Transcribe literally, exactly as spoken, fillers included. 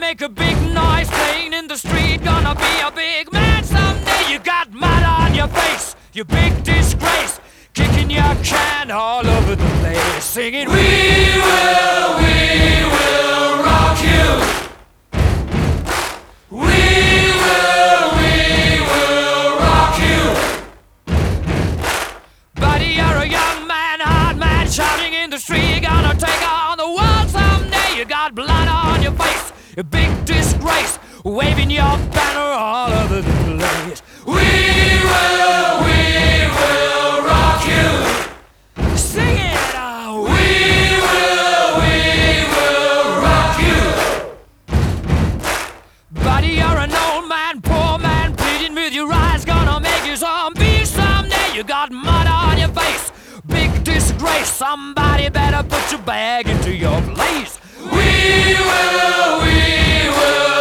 make a big noise playing in the street. Gonna be a big man someday. You got mud on your face, you big disgrace. Kicking your can all over the place, singing, we will, we will rock you. We will, we will rock you. Buddy, you're a young man, hard man, shouting in the street. You're gonna take on the world someday. You got blood on your face, a big disgrace, waving your banner all over the place. We will, we will rock you. Sing it out. We will, we will rock you. Buddy, you're an old man, poor man, pleading with your eyes. Gonna make you zombie someday. You got mud on your face, big disgrace. Somebody better put your bag into your place. We will, we will